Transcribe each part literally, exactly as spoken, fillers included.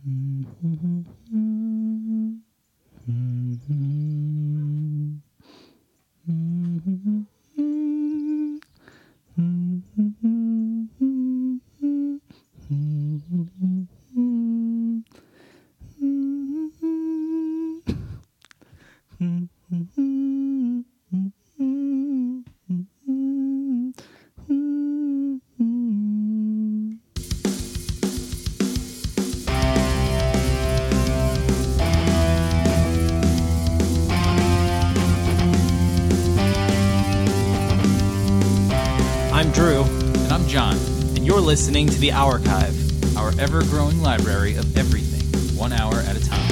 I'm Drew. And I'm John. And you're listening to The Hourchive, our ever-growing library of everything, one hour at a time.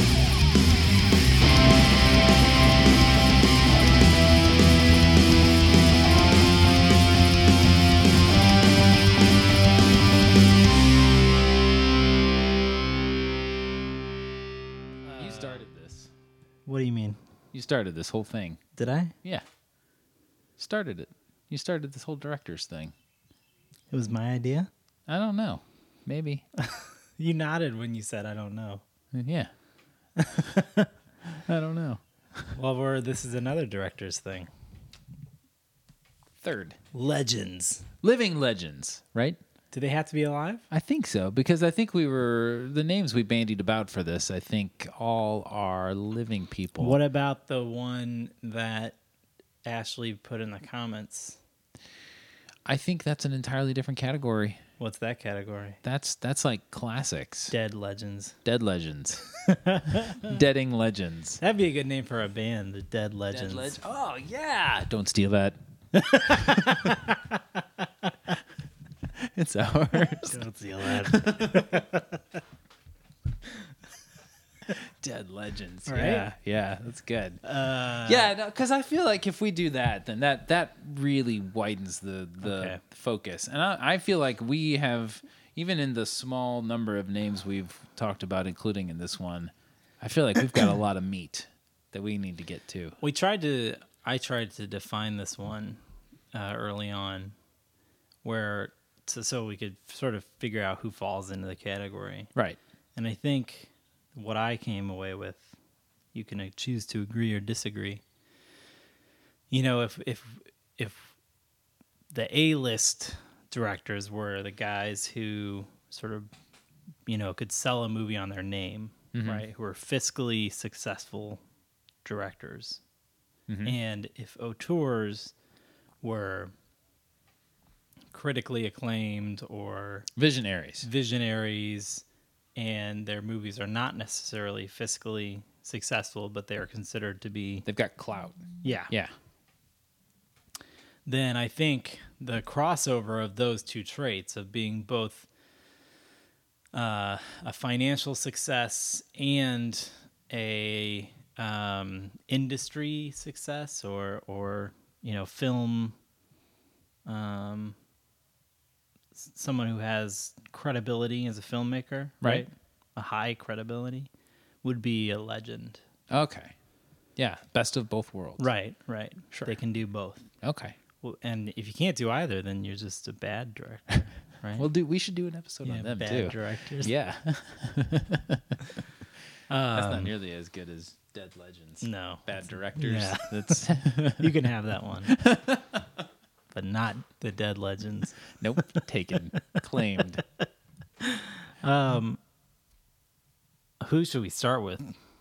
You started this. What do you mean? You started this whole thing. Did I? Yeah. Started it. You started this whole director's thing. It was my idea? I don't know. Maybe. You nodded when you said I don't know. Yeah. I don't know. Well, we're, this is another director's thing. Third. Legends. Living legends, right? Do they have to be alive? I think so, because I think we were, the names we bandied about for this, I think all are living people. What about the one that Ashley put in the comments? I think that's an entirely different category. What's that category? That's that's like classics. Dead legends. Dead legends. Deading legends. That'd be a good name for a band, the Dead Legends. Dead leg- oh, yeah. Don't steal that. It's ours. Don't steal that. Dead legends. Right? Yeah, yeah, that's good. Uh, yeah, because no, I feel like if we do that, then that that really widens the the Okay. focus. And I, I feel like we have, even in the small number of names we've talked about, including in this one, I feel like we've got a lot of meat that we need to get to. We tried to, I tried to define this one uh, early on, where so, so we could sort of figure out who falls into the category. Right. And I think what I came away with, you can uh, choose to agree or disagree. You know, if if if the A-list directors were the guys who sort of, you know, could sell a movie on their name, Mhm. right? Who are fiscally successful directors. Mhm. And if auteurs were critically acclaimed or Visionaries. visionaries, and their movies are not necessarily fiscally successful, but they are considered to be, They've got clout. yeah. Yeah. Then I think the crossover of those two traits of being both uh, a financial success and a um, industry success, or or you know, film, um, s- someone who has credibility as a filmmaker, Right. right? A high credibility, would be a legend. Okay. Yeah. Best of both worlds. Right, right. Sure. They can do both. Okay. Well, and if you can't do either, then you're just a bad director, right? We'll do. We should do an episode yeah, on them bad too. directors. Yeah. That's not Um, nearly as good as Dead Legends. no, Bad directors. yeah. That's you can have that one, but not the Dead Legends. nope. Taken. Claimed. Um, who should we start with?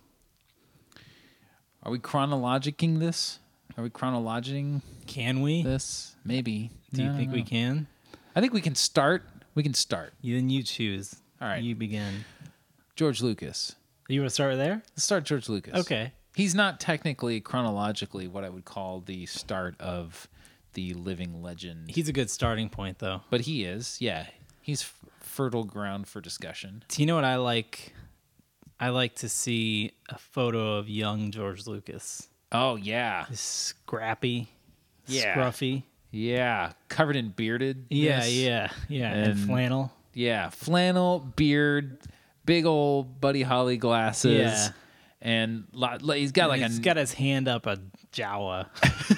Are we chronologicing this? Are we chronologing Can we? this? Maybe. Do you No, think no. we can? I think we can start. We can start. You, then you choose. All right. you begin. George Lucas. You want to start there? Let's start George Lucas. Okay. He's not technically chronologically what I would call the start of the living legend. He's a good starting point, though. but he is. Yeah. He's f- fertile ground for discussion. Do you know what I like? I like to see a photo of young George Lucas. Oh, yeah. He's scrappy, Yeah. scruffy. Yeah. Covered in bearded. Yeah, yeah, yeah. And, And- flannel. Yeah. Flannel, beard, big old Buddy Holly glasses. Yeah. And lot, he's got like He's a. got his hand up a Jawa.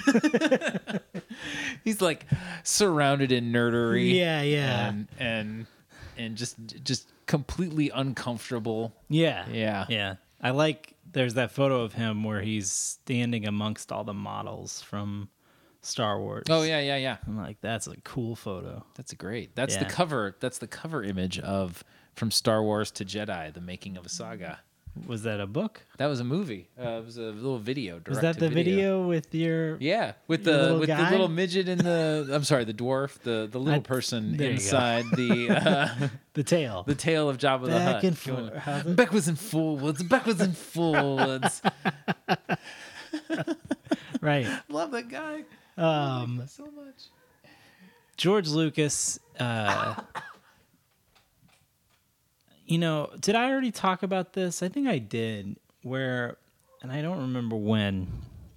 he's like surrounded in nerdery. Yeah, yeah. And, and, and just, just completely uncomfortable. Yeah. Yeah. Yeah. I like there's that photo of him where he's standing amongst all the models from Star Wars. Oh yeah, yeah, yeah. I'm like, that's a cool photo. That's great. That's Yeah. the cover. That's the cover image of From Star Wars to Jedi: The Making of a Saga. Was that a book? That was a movie. Uh, it was a little video. Was that the video with your Yeah, with your the little with guy? the little midget in the. I'm sorry, the dwarf, the the little I- person there you go. inside the uh, the tail? the tail of Jabba the Back Hutt. and going forth. How's it? backwards and forwards, backwards and forwards. Right. Love that guy Um, so much. George Lucas. Uh, you know, did I already talk about this? I think I did. Where, and I don't remember when.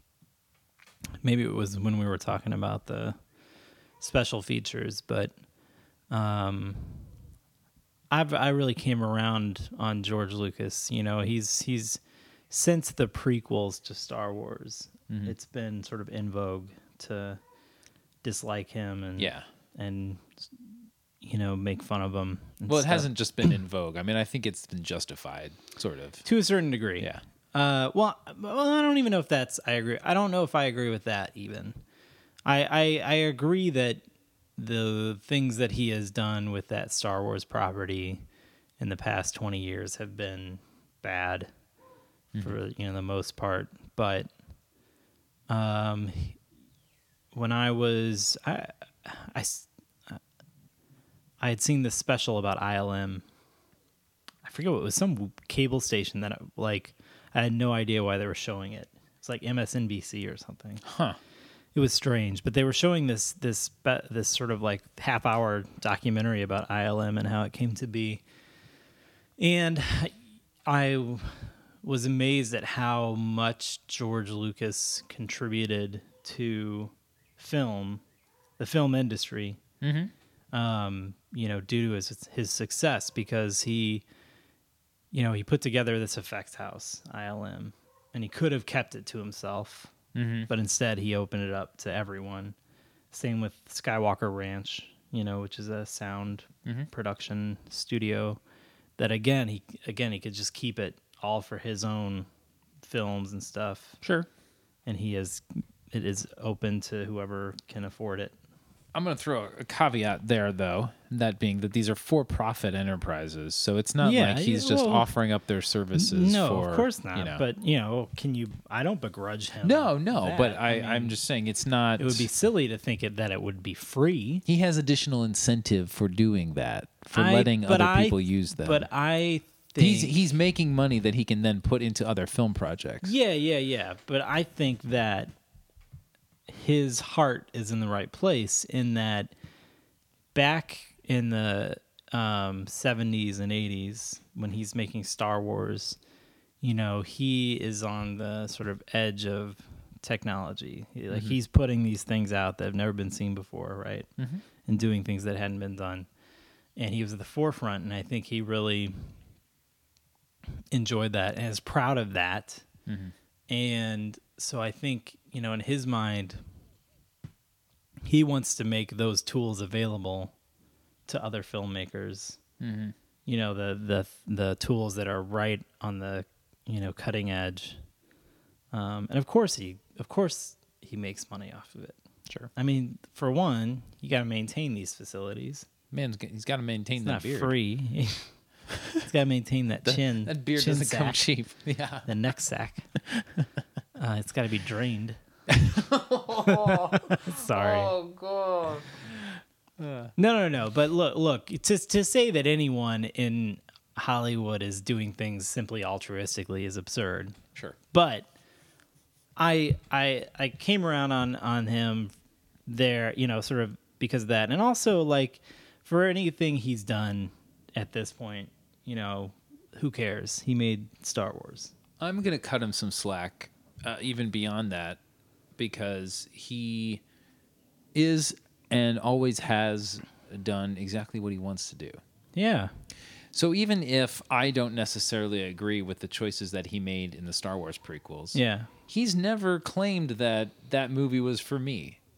Maybe it was when we were talking about the special features, but um, I've I really came around on George Lucas. You know, he's he's since the prequels to Star Wars, Mhm. it's been sort of in vogue to dislike him and Yeah. and you know make fun of him. and Well, it stuff. hasn't just been in vogue. I mean, I think it's been justified, sort of. To a certain degree. Yeah. Uh, well, well, I don't even know if that's. I agree. I don't know if I agree with that even. I, I I agree that the things that he has done with that Star Wars property in the past twenty years have been bad for you know the most part. But um, when I was I I s- I had seen this special about I L M. I forget what it was, some cable station that I, like I had no idea why they were showing it. It's like M S N B C or something. Huh. It was strange, but they were showing this this be- this sort of like half hour documentary about I L M and how it came to be. And I was amazed at how much George Lucas contributed to film, the film industry. Mm-hmm. Um, you know, due to his his success, because he, you know, he put together this effects house, I L M, and he could have kept it to himself, Mm-hmm. but instead he opened it up to everyone. Same with Skywalker Ranch, you know, which is a sound Mm-hmm. production studio that again he again he could just keep it all for his own films and stuff, Sure. and he is it is open to whoever can afford it. I'm going to throw a caveat there, though, that being that these are for-profit enterprises, so it's not Yeah, like he's just well, offering up their services. No, for, of course not. You know. But you know, can you? I don't begrudge him. no, no, that. but I, mean, I'm just saying it's not. It would be silly to think it, that it would be free. He has additional incentive for doing that, for I- letting but other I- people use them. But I think he's he's making money that he can then put into other film projects. yeah, yeah, yeah. But I think that his heart is in the right place. In that, back in the um, seventies and eighties, when he's making Star Wars, you know, he is on the sort of edge of technology. He- Like Mhm. he's putting these things out that have never been seen before, right? Mm-hmm. And doing things that hadn't been done. And he was at the forefront, and I think he really enjoyed that and is proud of that. Mm-hmm. And so I think, you know, in his mind, he wants to make those tools available to other filmmakers. Mm-hmm. You know, the the the tools that are right on the, you know, cutting edge. Um, and of course he of course he makes money off of it. Sure. I mean, for one, you got to maintain these facilities. Man's g- he's got to maintain It's that not beard. free. He's got to maintain that That- chin. That beard chin doesn't sack, come cheap. Yeah. the neck sack. uh, it's got to be drained. Sorry. Oh god. No, no, no. But look, look. To to say that anyone in Hollywood is doing things simply altruistically is absurd. Sure. But I I I came around on on him there, you know, sort of because of that, and also like for anything he's done at this point, you know, who cares? He made Star Wars. I'm gonna cut him some slack, uh, even beyond that, because he is and always has done exactly what he wants to do. Yeah. So even if I don't necessarily agree with the choices that he made in the Star Wars prequels, Yeah. he's never claimed that that movie was for me.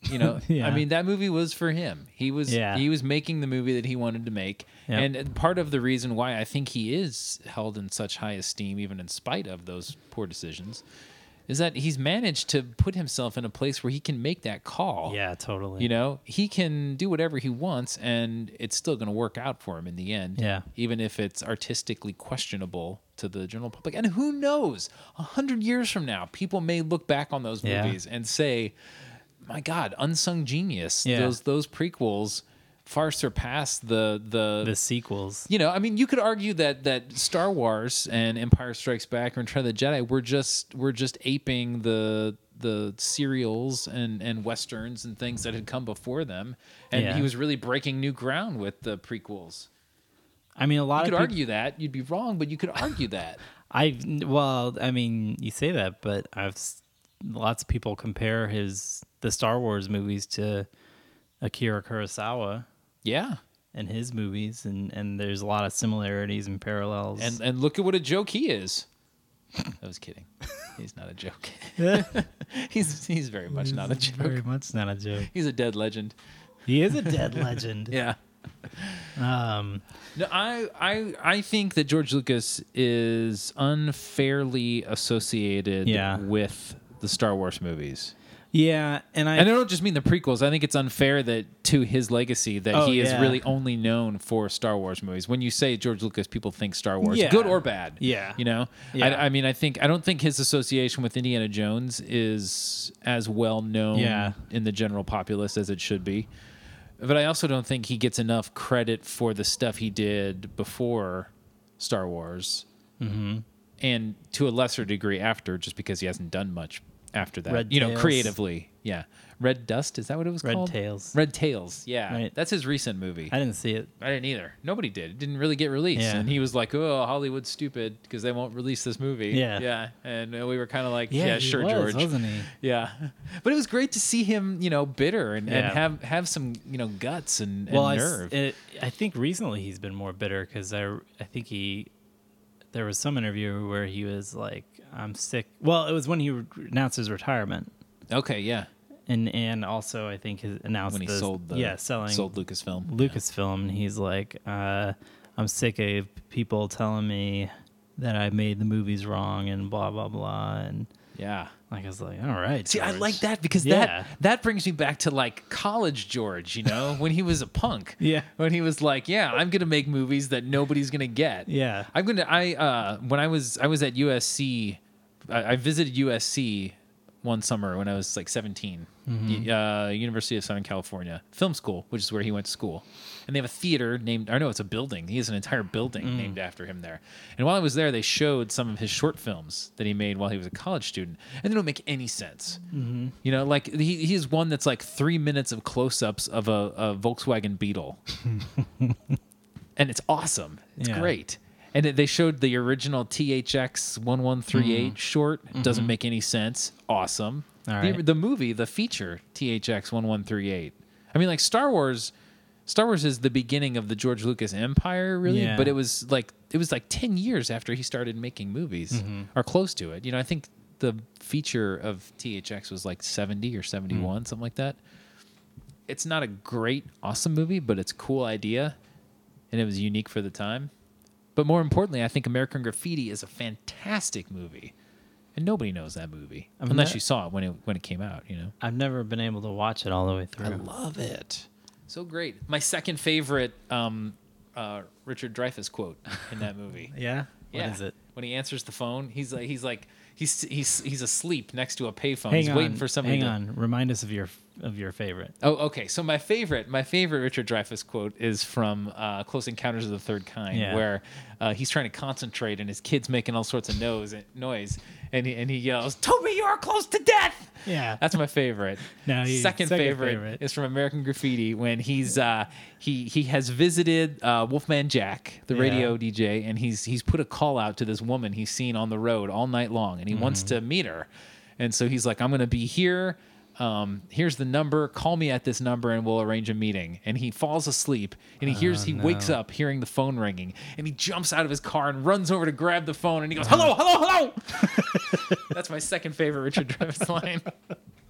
You know, Yeah. I mean, that movie was for him. He was Yeah. he was making the movie that he wanted to make, Yep. and part of the reason why I think he is held in such high esteem, even in spite of those poor decisions, is that he's managed to put himself in a place where he can make that call. Yeah, totally. You know, he can do whatever he wants, and it's still going to work out for him in the end. Yeah. Even if it's artistically questionable to the general public. And who knows? A hundred years from now, people may look back on those Yeah. movies and say, "My God, unsung genius! Yeah. Those those prequels far surpass the the." The sequels. You know, I mean, you could argue that that Star Wars and Empire Strikes Back and Return of the Jedi were just were just aping the the serials and, and westerns and things that had come before them, and Yeah. he was really breaking new ground with the prequels. I mean, a lot You of could peop- argue that you'd be wrong, but you could argue that. I well, I mean, you say that, but I've s- lots of people compare his the Star Wars movies to Akira Kurosawa Yeah, and his movies, and and there's a lot of similarities and parallels. and and look at what a joke he is. I was kidding. He's not a joke. he's he's very much not a joke. Very much not a joke. He's a dead legend. He is a dead legend. Yeah. Um. No, I, I I think that George Lucas is unfairly associated Yeah. with the Star Wars movies. Yeah, and I. And I don't just mean the prequels. I think it's unfair that to his legacy that Oh, he is yeah. really only known for Star Wars movies. When you say George Lucas, people think Star Wars, Yeah. good or bad. Yeah. You know? Yeah. I, I mean, I think I don't think his association with Indiana Jones is as well known Yeah. in the general populace as it should be. But I also don't think he gets enough credit for the stuff he did before Star Wars, Mm-hmm. and to a lesser degree after, just because he hasn't done much after that. Red you know, Tails. creatively, yeah. Red Dust, is that what it was Red called? Tails. Red Tails, yeah. Right. That's his recent movie. I didn't see it. I didn't either. Nobody did. It didn't really get released, Yeah. and he was like, "Oh, Hollywood's stupid because they won't release this movie." Yeah. yeah. And uh, we were kind of like, "Yeah, he sure, was, George." wasn't he? Yeah, but it was great to see him, you know, bitter and, and Yeah. have have some, you know, guts and, and Well, I, s- nerve. it, I think recently he's been more bitter because I, I think he, there was some interview where he was like, "I'm sick." Well, it was when he re- announced his retirement, okay, yeah. and and also I think he announced When he the, sold the yeah selling sold Lucasfilm. Lucasfilm. And he's like, uh, "I'm sick of people telling me that I made the movies wrong and blah blah blah." And Yeah. like I was like, "All right." See, I George." like that because Yeah. that that brings me back to like college George, you know, when he was a punk. Yeah. When he was like, "Yeah, I'm gonna make movies that nobody's gonna get." Yeah. I'm gonna. I uh, when I was I was at U S C, I, I visited U S C one summer when I was like seventeen. Mm-hmm. Uh, University of Southern California Film School, which is where he went to school, and they have a theater named. I know it's a building. He has an entire building Mm. named after him there. And while I was there, they showed some of his short films that he made while he was a college student, and they don't make any sense. Mm-hmm. You know, like he he has one that's like three minutes of close-ups of a, a Volkswagen Beetle, and it's awesome. It's Yeah. great. And it- they showed the original T H X eleven thirty-eight short. Doesn't make any sense. Awesome. All The, right. the movie, the feature, T H X eleven thirty-eight. I mean, like Star Wars. Star Wars is the beginning of the George Lucas empire, really. Yeah. But it was like it was like ten years after he started making movies, or close to it. You know, I think the feature of T H X was like seventy or seventy-one, something like that. It's not a great, awesome movie, but it's a cool idea, and it was unique for the time. But more importantly, I think American Graffiti is a fantastic movie, and nobody knows that movie I've unless ne- you saw it when it when it came out. You know, I've never been able to watch it all the way through. I love it. So great. My second favorite um, uh, Richard Dreyfuss quote in that movie. Yeah. What yeah. is it? When he answers the phone, he's like he's like he's he's he's asleep next to a payphone. Hang he's on. waiting for somebody. Hang to, on. Remind us of your of your favorite. Oh, okay. So my favorite, my favorite Richard Dreyfuss quote is from uh, Close Encounters of the Third Kind, Yeah. where uh, he's trying to concentrate and his kid's making all sorts of nose, noise, and he, and he yells, "Toby, you are close to death!" Yeah. That's my favorite. No, he- second, second favorite, favorite. is from American Graffiti when he's uh, he he has visited uh, Wolfman Jack, the Yeah. radio D J, and he's he's put a call out to this woman he's seen on the road all night long, and he wants Mm-hmm. to meet her, and so he's like, "I'm going to be here." Um, here's the number. Call me at this number and we'll arrange a meeting. And he falls asleep and he hears, he wakes up hearing the phone ringing and he jumps out of his car and runs over to grab the phone and he goes, "Hello, hello, hello." That's my second favorite Richard Dreyfuss line.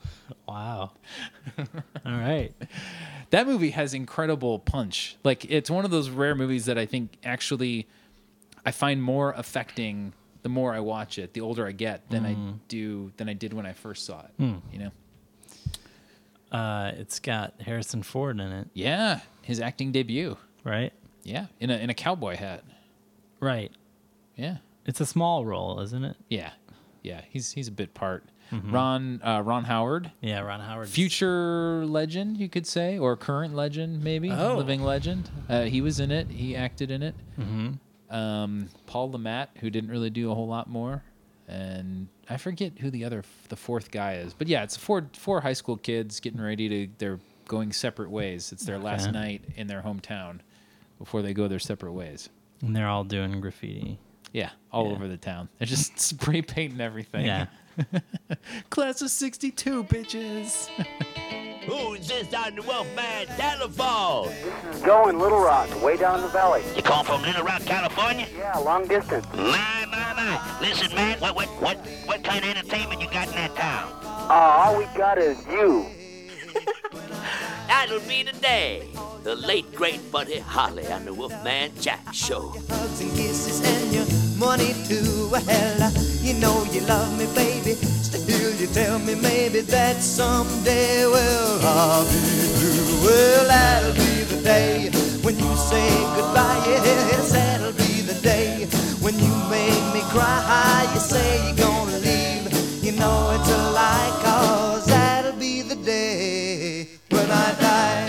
Wow. All right. That movie has incredible punch. Like, it's one of those rare movies that I think actually I find more affecting the more I watch it, the older I get, than mm. I do than I did when I first saw it. Mm. You know. Uh, it's got Harrison Ford in it. Yeah, his acting debut. Right. Yeah, in a in a cowboy hat. Right. Yeah. It's a small role, isn't it? Yeah. Yeah, he's he's a bit part. Mm-hmm. Ron uh, Ron Howard. Yeah, Ron Howard. Future legend, you could say, or current legend, maybe. Oh. Living legend. Uh, he was in it. He acted in it. Mm-hmm. Um, Paul Le Mat, who didn't really do a whole lot more, and I forget who the other the fourth guy is. But yeah, it's four four high school kids getting ready to. They're going separate ways. It's their okay. last night in their hometown before they go their separate ways. And they're all doing graffiti. Yeah, all yeah. over the town. They're just spray painting everything. Yeah. Class of sixty-two, bitches. Who's this on the Wolfman telephone? This is Joe in Little Rock, way down the valley. You call from Little Rock, California? Yeah, long distance. My, my, my. Listen, man, what, what, what, what kind of entertainment you got in that town? Uh, all we got is you. That'll be the day. The late, great Buddy Holly on the Wolfman Jack Show. Hugs and kisses and your money too. Well, you know you love me, baby. Still you tell me maybe that someday, well, I'll be blue. Well, that'll be the day when you say goodbye. Yes, that'll be the day when you make me cry. You say you're gonna leave. You know it's a lie, 'cause that'll be the day when I die.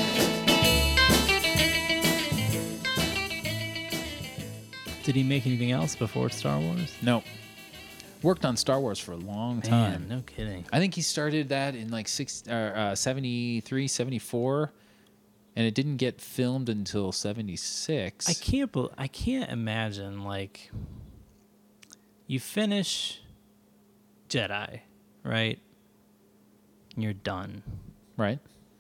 Did he make anything else before Star Wars? No. Worked on Star Wars for a long time. Man, no kidding. I think he started that in like six, uh, uh, seventy-three, seventy-four, and it didn't get filmed until seventy-six. I can't. Be- I can't imagine like you finish Jedi, right? And you're done, right?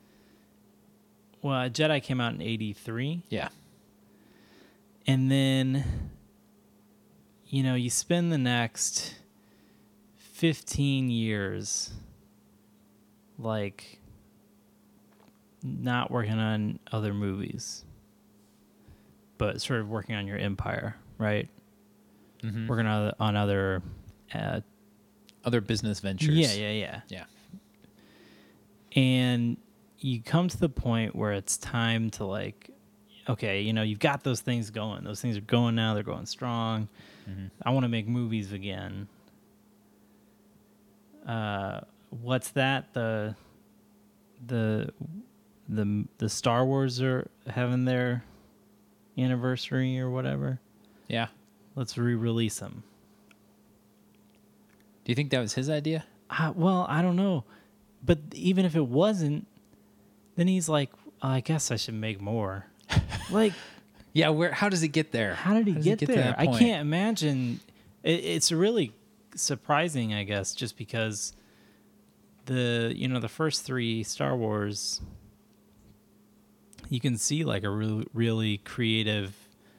Well, Jedi came out in eighty-three. Yeah, and then you know you spend the next fifteen years like not working on other movies, but sort of working on your empire, right? Mm-hmm. Working on, on other uh, other business ventures. Yeah, yeah, yeah. Yeah. And you come to the point where it's time to like, okay, you know, you've got those things going. Those things are going now. They're going strong. Mm-hmm. I want to make movies again. Uh, what's that? The the the the Star Wars are having their anniversary or whatever. Yeah. Let's re-release them. Do you think that was his idea? Uh, well, I don't know. But even if it wasn't, then he's like, oh, I guess I should make more. Like, yeah, where? How does it get there? How did he how get, get there? I can't imagine. It, it's really surprising, I guess, just because the you know the first three Star Wars, you can see like a really really creative,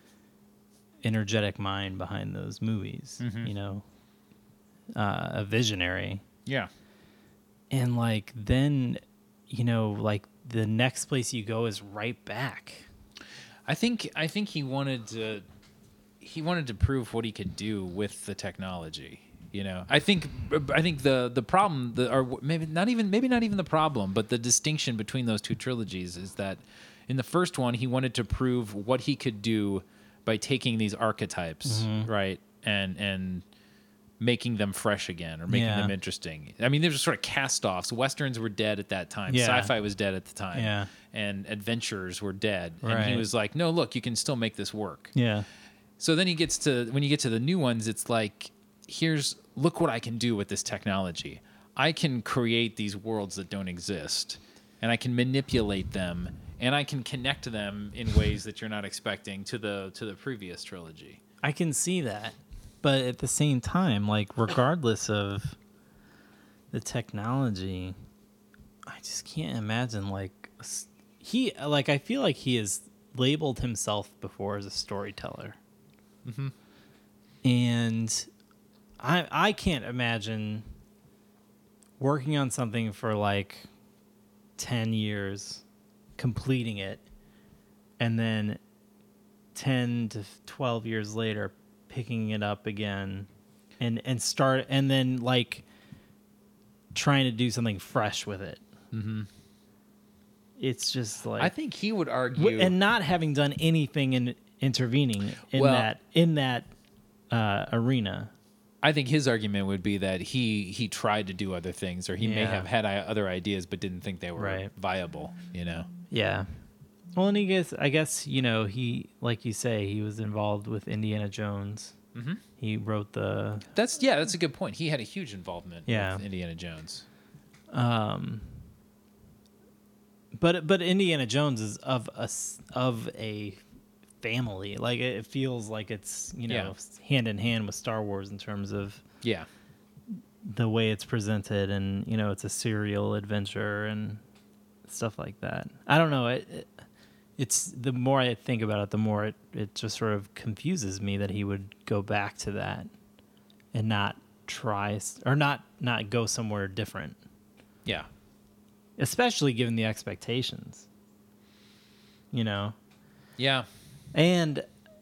energetic mind behind those movies. Mm-hmm. You know, uh, a visionary. Yeah. And like then, you know, like the next place you go is right back. I think I think he wanted to he wanted to prove what he could do with the technology. You know, I think I think the the problem the or maybe not even maybe not even the problem, but the distinction between those two trilogies is that in the first one he wanted to prove what he could do by taking these archetypes, mm-hmm. right, and and making them fresh again or making yeah. them interesting. I mean, they were sort of cast-offs. Westerns were dead at that time. Yeah. Sci-fi was dead at the time. Yeah. And adventures were dead. Right. And he was like, no, look, you can still make this work. Yeah. So then he gets to, when you get to the new ones, it's like, here's, look what I can do with this technology. I can create these worlds that don't exist, and I can manipulate them, and I can connect them in ways that you're not expecting to the to the previous trilogy. I can see that. But at the same time, like, regardless of the technology, I just can't imagine, like, he, like, I feel like he has labeled himself before as a storyteller. Mm-hmm. And I I can't imagine working on something for like ten years, completing it, and then ten to twelve years later picking it up again and and start and then like trying to do something fresh with it. Mm-hmm. It's just like I think he would argue, and not having done anything in intervening in Well- that in that uh, arena. I think his argument would be that he he tried to do other things, or he may Yeah. have had i- other ideas but didn't think they were Right. viable. You know. Yeah. Well, and he gets, I guess, you know, he, like you say, he was involved with Indiana Jones. Mm-hmm. He wrote the, That's yeah, that's a good point. He had a huge involvement Yeah. with Indiana Jones. um, but, but Indiana Jones is of a, s- of a family. Like, it feels like it's, you know, hand in hand with Star Wars in terms of Yeah. the way it's presented, and, you know, it's a serial adventure and stuff like that. I don't know. It, it it's the more I think about it, the more it, it just sort of confuses me that he would go back to that and not try s- or not not go somewhere different, Yeah. especially given the expectations, you know. Yeah. And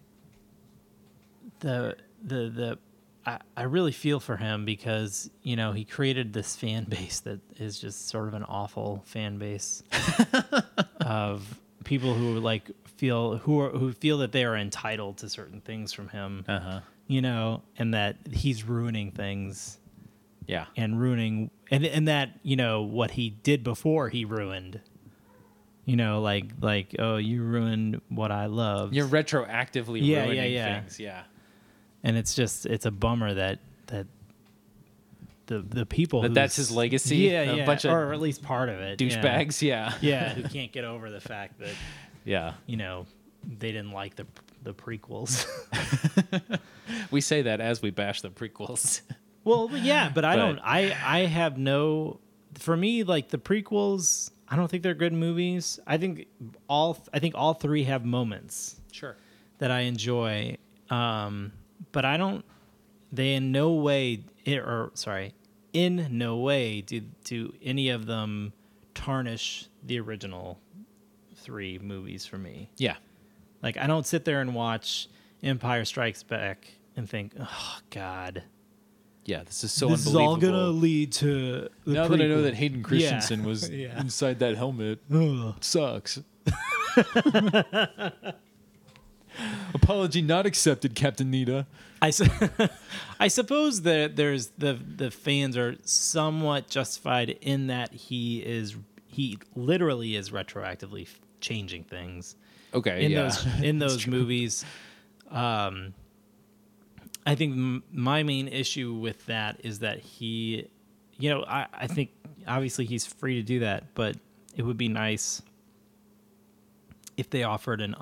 the the the I, I really feel for him because, you know, he created this fan base that is just sort of an awful fan base of people who like feel who are who feel that they are entitled to certain things from him, Uh-huh. you know, and that he's ruining things Yeah. and ruining and and that, you know, what he did before he ruined. You know, like like oh, you ruined what I loved. You're retroactively Yeah, ruining yeah, yeah. things. Yeah. And it's just it's a bummer that that the the people That who's- that's his legacy? Yeah, A yeah, bunch of or at least part of it. yeah. Douchebags. Yeah. Yeah, who can't get over the fact that, Yeah. you know, they didn't like the the prequels. We say that as we bash the prequels. Well, yeah, but I But- don't. I I have no. For me, like the prequels, I don't think they're good movies. I think all. I think all three have moments Sure. that I enjoy, um, but I don't. They in no way, or sorry, in no way do do any of them tarnish the original three movies for me. Yeah. Like I don't sit there and watch Empire Strikes Back and think, oh God. Yeah. This is so This is unbelievable. all gonna lead to the now that I know prequel. that Hayden Christensen Yeah. was Yeah. inside that helmet, Ugh. sucks. Apology not accepted, Captain Nita. I, su- I suppose that there's the the fans are somewhat justified in that he is he literally is retroactively f- changing things Okay. in yeah. those in those movies. Um, I think m- my main issue with that is that he, you know, I, I think obviously he's free to do that, but it would be nice if they offered an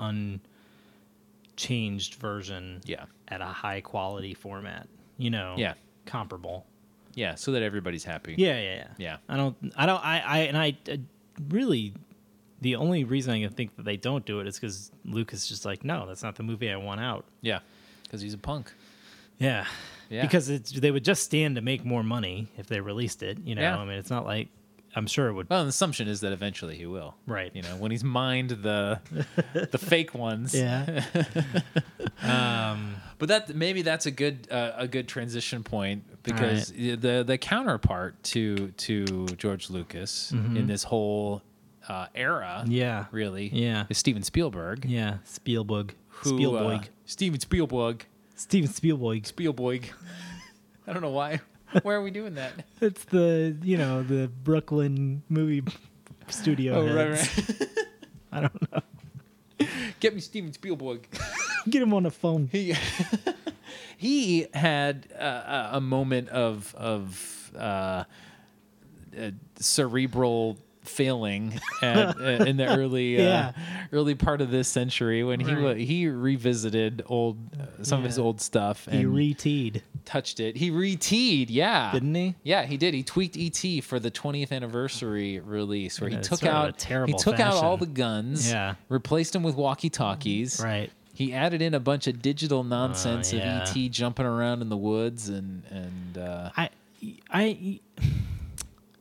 unchanged version Yeah. at a high quality format, you know, Yeah. comparable. Yeah. So that everybody's happy. Yeah, yeah, yeah. Yeah. I don't, I don't, I, I, and I, uh really, the only reason I can think that they don't do it is because Lucas is just like, no, that's not the movie I want out. Yeah. Because he's a punk. Yeah. Yeah. Because it's, they would just stand to make more money if they released it. You know, Yeah. I mean, it's not like, I'm sure it would. Well, the assumption is that eventually he will. Right. You know, when he's mined the the fake ones. Yeah. um, But that maybe that's a good uh, a good transition point because the the counterpart to to George Lucas in this whole uh, era, Mm-hmm. yeah. really, Yeah. is Steven Spielberg. Yeah. Spielberg. Who, Spielberg. uh, Steven Spielberg. Steven Spielberg. Spielberg. I don't know why. Why are we doing that? It's the, you know, the Brooklyn movie studio. Oh, right, heads. right. I don't know. Get me Steven Spielberg. Get him on the phone. He he had uh, a moment of of uh, uh, cerebral failing at, uh, in the early uh, Yeah. early part of this century when he wa Right. he revisited old uh, some of his Yeah. old stuff He and re-teed, touched it. He re-teed, yeah, didn't he? Yeah, he did. He tweaked E T for the twentieth anniversary release, where In he a took sort of a out terrible he took out all fashion. the guns, Yeah. replaced them with walkie-talkies, Right. He added in a bunch of digital nonsense Oh, yeah. of E T jumping around in the woods and and uh, I, I,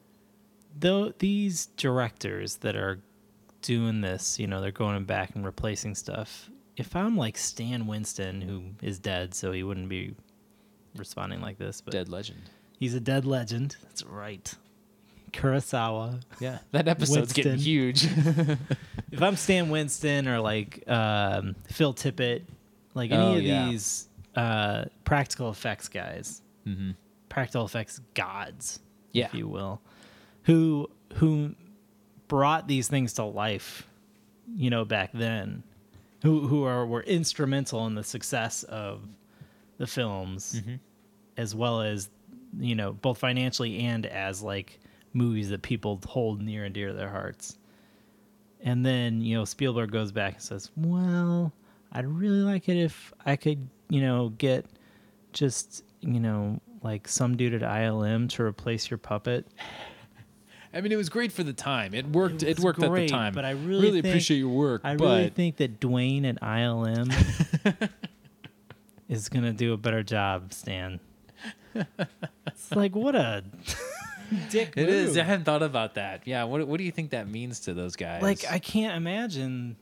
though these directors that are doing this, you know, they're going back and replacing stuff. If I'm like Stan Winston, who is dead, so he wouldn't be responding like this, but Dead legend. he's a dead legend. That's right. Kurosawa. Yeah, that episode's getting Winston. huge. If I'm Stan Winston or like um, Phil Tippett, like any Oh, of yeah. these uh, practical effects guys, Mm-hmm. practical effects gods, Yeah. if you will, who who brought these things to life, you know, back then, who who are were instrumental in the success of the films, Mm-hmm. as well as, you know, both financially and as like movies that people hold near and dear to their hearts. And then, you know, Spielberg goes back and says, well, I'd really like it if I could, you know, get just, you know, like some dude at I L M to replace your puppet. I mean, it was great for the time. It worked. It, was worked at the great, time. but I really think- appreciate your work. I but really think that Dwayne at I L M is going to do a better job, Stan. It's like, what a dick it move. is. I hadn't thought about that. Yeah. What What do you think that means to those guys? Like, I can't imagine.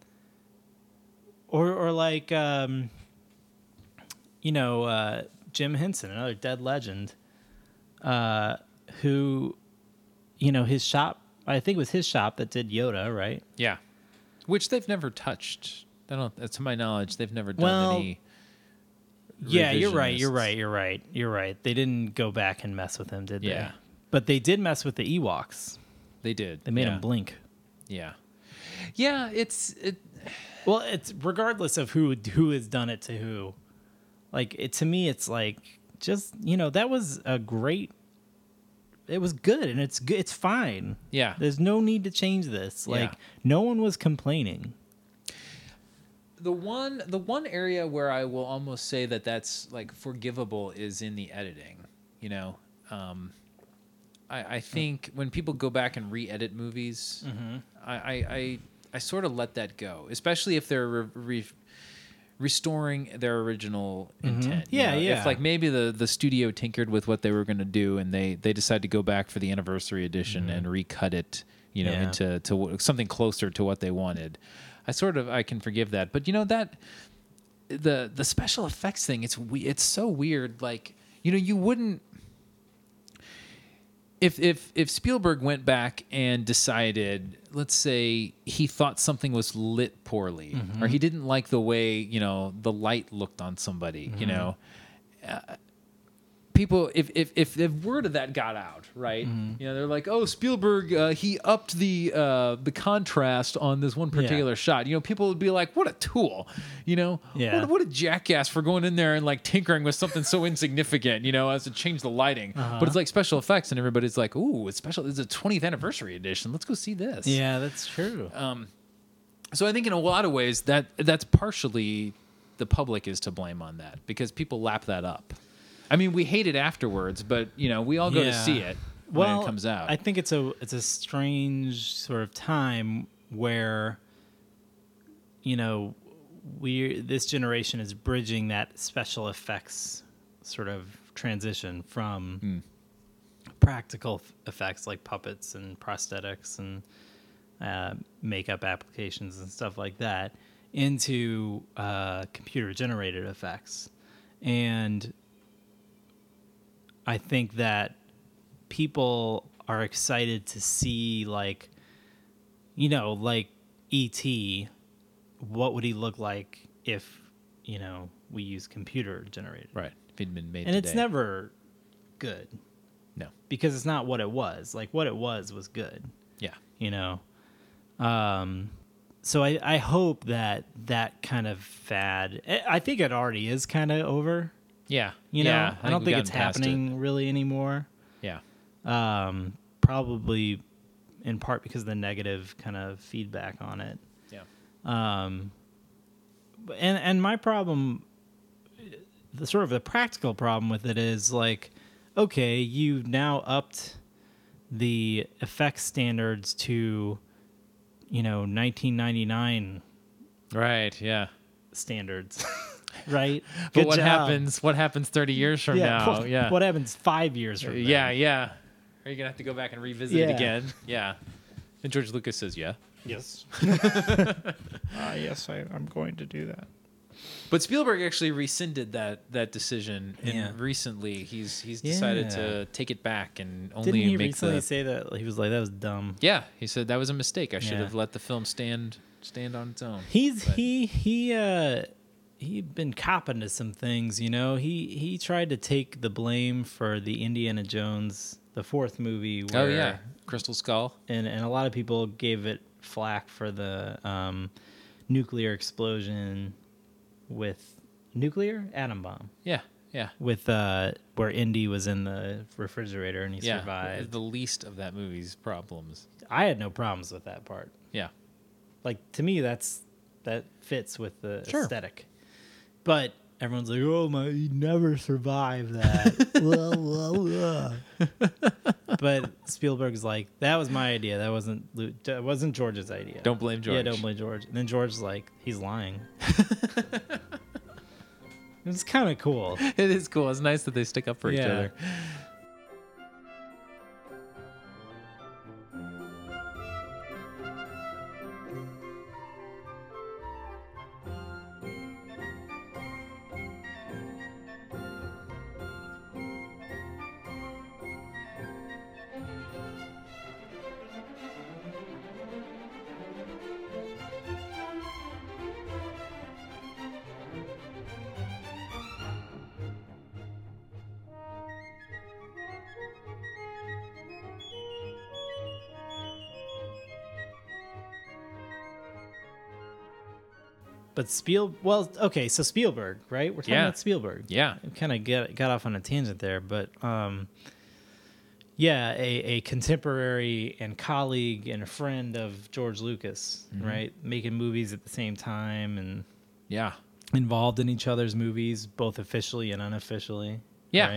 Or, or like, um, you know, uh, Jim Henson, another dead legend, uh, who, you know, his shop, I think it was his shop that did Yoda, right? Yeah. Which they've never touched. I don't. To my knowledge, they've never done Well, any. Yeah, you're right. You're revisionists. right. You're right. You're right. They didn't go back and mess with him, did they? Yeah. But they did mess with the Ewoks. They did. They made yeah. him blink. Yeah. Yeah. It's it. Well, it's regardless of who who has done it to who. Like it to me, it's like just you know that was a great. It was good and it's good. It's fine. Yeah. There's no need to change this. Like Yeah. no one was complaining. The one the one area where I will almost say that that's like forgivable is in the editing. You know, um, I, I think when people go back and re-edit movies, Mm-hmm. I, I, I I sort of let that go, especially if they're re- re- restoring their original intent. you Yeah, know? yeah. If like maybe the, the studio tinkered with what they were going to do, and they they decide to go back for the anniversary edition and recut it, you know, Yeah. into to w- something closer to what they wanted. I sort of I can forgive that, but you know that the the special effects thing, it's we it's so weird. Like you know you wouldn't. If, if if Spielberg went back and decided, let's say he thought something was lit poorly, or he didn't like the way you know the light looked on somebody, you know, uh, people if, if if if word of that got out, right? You know, they're like, oh, Spielberg, uh, he upped the uh, the contrast on this one particular shot. You know, people would be like, what a tool, you know, Yeah. what, what a jackass for going in there and like tinkering with something so insignificant, you know, as to change the lighting. But it's like special effects, and everybody's like, ooh, it's special. It's a twentieth anniversary edition. Let's go see this. Yeah, that's true. So I think in a lot of ways that that's partially the public is to blame on that, because people lap that up. I mean, we hate it afterwards, but you know, we all go to Yeah. see it when well, it comes out. I think it's a it's a strange sort of time where, you know, we this generation is bridging that special effects sort of transition from Hmm. practical f- effects like puppets and prosthetics and uh, makeup applications and stuff like that into uh, computer generated effects. And I think that people are excited to see, like, you know, like E T, what would he look like if, you know, we use computer generated? right. If he'd been made And today. it's never good No. because it's not what it was. Like, what it was was good, Yeah. you know? Um, so I, I hope that that kind of fad, I I think it already is kind of over. Yeah. You know, yeah, I, don't we've think it's gotten past it. happening really anymore. Yeah. Um, probably in part because of the negative kind of feedback on it. Yeah. Um, but- and and my problem, the sort of the practical problem with it is like, okay, you've now upped the effects standards to, you know, nineteen ninety-nine Right. Yeah. standards, right? But Good what job. happens? What happens thirty years from Yeah. now? What, yeah. what happens five years from now? yeah. Yeah. Are you gonna have to go back and revisit Yeah. it again? Yeah. And George Lucas says, yeah. Yes. uh, yes, I, I'm going to do that. But Spielberg actually rescinded that that decision, and Yeah. recently he's he's decided Yeah. to take it back and only Didn't he make recently the. say that? He was like, that was dumb. Yeah, he said that was a mistake. I should Yeah. have let the film stand stand on its own. He's But- he he uh he'd been copping to some things, you know. He he tried to take the blame for the Indiana Jones, the fourth movie. Where, Oh yeah, Crystal Skull. and and a lot of people gave it flack for the um, nuclear explosion with nuclear atom bomb Yeah, yeah, with uh where Indy was in the refrigerator and he yeah. survived. The least of that movie's problems. I had no problems with that part. Yeah. Like to me, that's that fits with the Sure. aesthetic. But everyone's like, "Oh my, he never survived that." Blah, blah, blah. But Spielberg's like, "That was my idea. That wasn't Lu- that wasn't George's idea." Don't blame George. Yeah, don't blame George. And then George's like, "He's lying." It's kind of cool. It is cool. It's nice that they stick up for each Yeah. other. But Spiel, well, okay, so Spielberg, right? We're talking Yeah. about Spielberg. Yeah. We kind of get got off on a tangent there, but um, yeah, a, a contemporary and colleague and a friend of George Lucas, Mm-hmm. right? Making movies at the same time and Yeah. involved in each other's movies, both officially and unofficially. Yeah.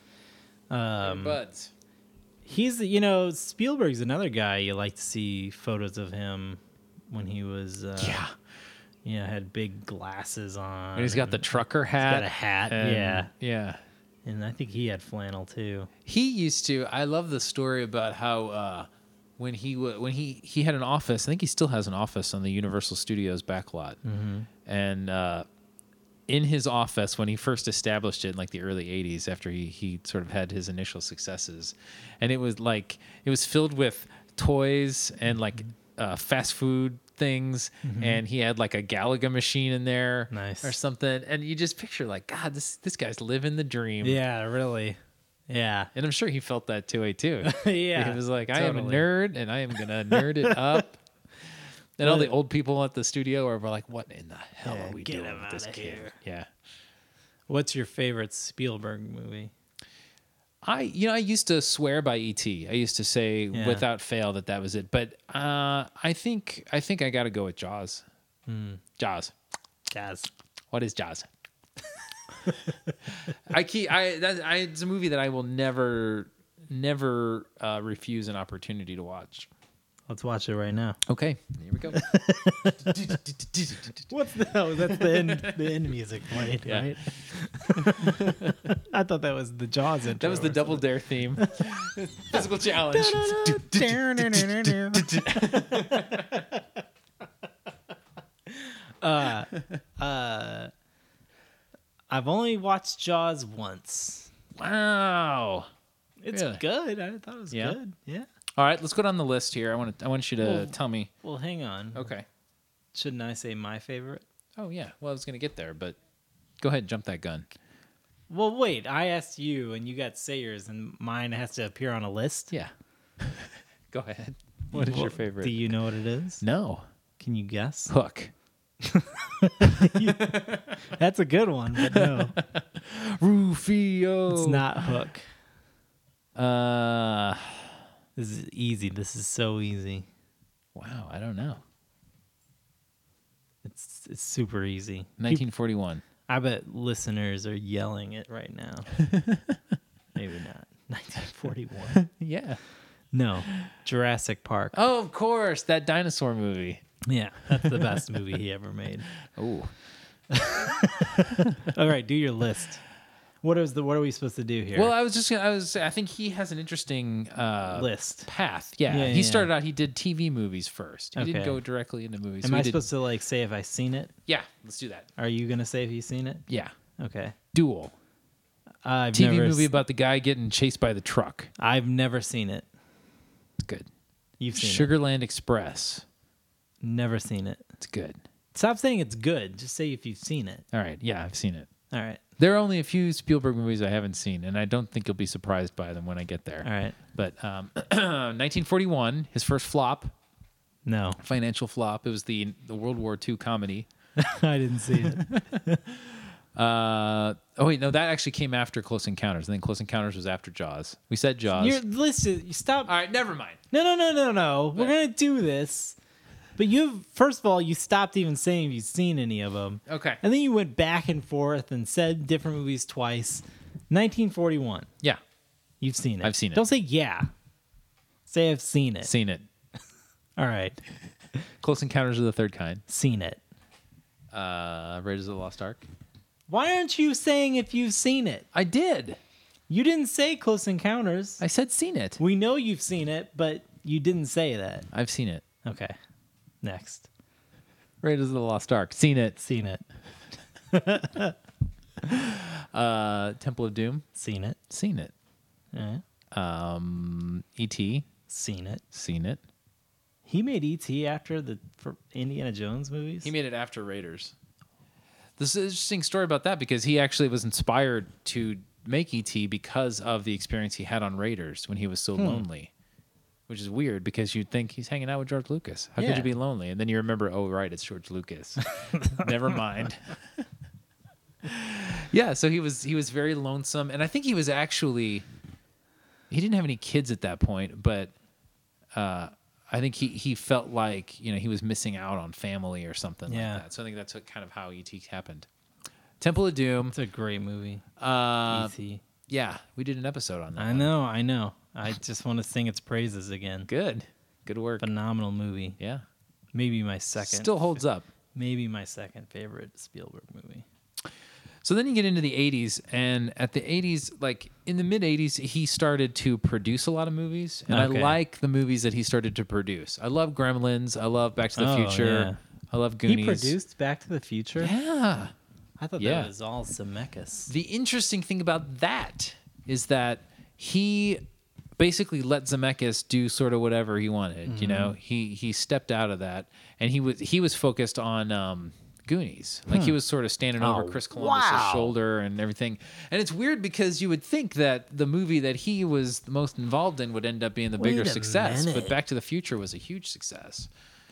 Right? Um, Buds. he's, you know, Spielberg's another guy you like to see photos of him when he was, uh, Yeah. yeah, had big glasses on. And he's got the and- trucker hat. got a hat, and- yeah. Yeah. And I think he had flannel too. He used to. I love the story about how uh, when he w- when he he had an office. I think he still has an office on the Universal Studios backlot. Mm-hmm. And uh, in his office, when he first established it in like the early eighties, after he he sort of had his initial successes, and it was like it was filled with toys and like uh, fast food things, and he had like a Galaga machine in there, Nice. or something. And you just picture like, God, this this guy's living the dream. Yeah, really. Yeah. And I'm sure he felt that too, way too. Yeah, He was like, I am a totally. nerd and I am going to nerd it up. And all the old people at the studio are like, what in the hell Yeah, are we get doing him with this outta kid? here. Yeah. What's your favorite Spielberg movie? I, you know, I used to swear by E T. I used to say Yeah. without fail that that was it. But uh, I think, I think I got to go with Jaws. Hmm. Jaws. Jazz. What is Jaws? I keep I that I it's a movie that I will never never uh, refuse an opportunity to watch. Let's watch it right now. Okay, here we go. What's the oh, that's the end the end music played, Yeah. right? I thought that was the Jaws intro. That was the or Double Dare theme. Physical challenge. uh, uh, I've only watched Jaws once. Wow. It's Really? good. I thought it was Yeah? good. Yeah. All right, let's go down the list here. I want to. I want you to Well- tell me. Well, hang on. Okay. Shouldn't I say my favorite? Oh yeah. Well, I was gonna get there, but go ahead, jump that gun. Well, wait. I asked you, and you got Sayers, and mine has to appear on a list. Yeah. Go ahead. What is your Well, favorite? Do you know what it is? No. Can you guess? Hook. That's a good one, but no, Rufio. it's not Hook. Uh. This is easy. This is so easy. Wow. I don't know. It's it's super easy. nineteen forty-one. I bet listeners are yelling it right now. Maybe not. nineteen forty-one. Yeah. No, Jurassic Park. Oh, of course, that dinosaur movie. Yeah, that's the best movie he ever made. Oh. All right, do your list. What is the? What are we supposed to do here? Well, I was just gonna, I was I think he has an interesting uh, List. path. Yeah, Yeah, he yeah, started out. He did T V movies first. He didn't Okay. go directly into movies. Am So he I did- supposed to like say if I've seen it? Yeah, let's do that. Are you gonna say if you've seen it? Yeah, Okay. Duel. I've T V never movie s- about the guy getting chased by the truck. I've never seen it. It's good. You've seen it. Sugarland Express. Never seen it. It's good. Stop saying it's good. Just say if you've seen it. All right. Yeah, I've seen it. All right. There are only a few Spielberg movies I haven't seen, and I don't think you'll be surprised by them when I get there. All right. But um, nineteen forty-one, his first flop, No, financial flop. It was the the World War Two comedy. I didn't see it. Uh, oh wait, no, that actually came after Close Encounters, and then Close Encounters was after Jaws. We said Jaws. You're listen. You stop. All right, never mind. No, no, no, no, no. We're But- gonna do this. But you, first of all, you stopped even saying if you've seen any of them. Okay. And then you went back and forth and said different movies twice. nineteen forty-one. Yeah, You've seen it. I've seen it. Don't say yeah. Say I've seen it. seen it. All right. Close Encounters of the Third Kind. Seen it. Uh, Raiders of the Lost Ark. Why aren't you saying if you've seen it? I did. You didn't say Close Encounters. I said seen it. We know you've seen it, but you didn't say that. I've seen it. Okay. Next. Raiders of the Lost Ark. Seen it. Seen it. Uh, Temple of Doom. Seen it. Seen it. All right. Um, E T. Seen it. Seen it. He made E T after the for Indiana Jones movies. He made it after Raiders. This is an interesting story about that because he actually was inspired to make E T because of the experience he had on Raiders when he was so lonely. Which is weird because you'd think he's hanging out with George Lucas. How could Yeah. you be lonely? And then you remember, oh, right, it's George Lucas. Never mind. Yeah, so he was he was very lonesome. And I think he was actually, he didn't have any kids at that point, but uh, I think he, he felt like, you know, he was missing out on family or something Yeah. like that. So I think that's what, kind of how E T happened. Temple of Doom. It's a great movie. Uh, E T. yeah, we did an episode on that. I one. know, I know. I just want to sing its praises again. Good. Good work. Phenomenal movie. Yeah. Maybe my second. Still holds up. Maybe my second favorite Spielberg movie. So then you get into the eighties, and at the eighties, like in the mid eighties, he started to produce a lot of movies, and Okay. I like the movies that he started to produce. I love Gremlins. I love Back to the Oh, Future. yeah. I love Goonies. He produced Back to the Future? Yeah. I thought Yeah. that was all Zemeckis. The interesting thing about that is that he basically let Zemeckis do sort of whatever he wanted. Mm-hmm. You know, he he stepped out of that, and he was he was focused on um, Goonies. Like he was sort of standing over Oh, Chris Columbus's wow. shoulder and everything. And it's weird because you would think that the movie that he was the most involved in would end up being the Wait bigger a success. minute. But Back to the Future was a huge success.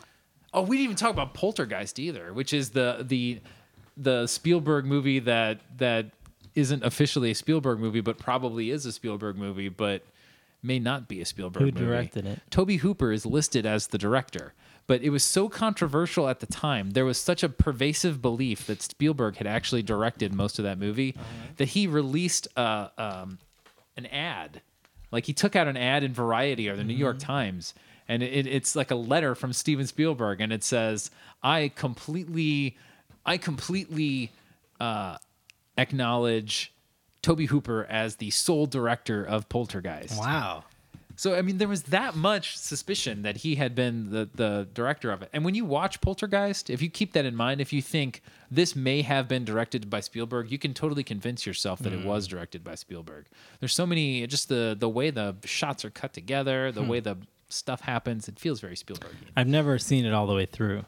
Oh, we didn't even talk about Poltergeist either, which is the the the Spielberg movie that that isn't officially a Spielberg movie, but probably is a Spielberg movie, but may not be a Spielberg Who movie. directed it? Toby Hooper is listed as the director, but it was so controversial at the time. There was such a pervasive belief that Spielberg had actually directed most of that movie that he released uh, um, an ad. Like he took out an ad in Variety or the New York Times, and it, it's like a letter from Steven Spielberg, and it says, "I completely, I completely uh, acknowledge Toby Hooper as the sole director of Poltergeist." Wow. So I mean, there was that much suspicion that he had been the the director of it. And when you watch Poltergeist, if you keep that in mind, if you think this may have been directed by Spielberg, you can totally convince yourself that it was directed by Spielberg. There's so many, just the the way the shots are cut together, the way the stuff happens, it feels very Spielberg. I've never seen it all the way through.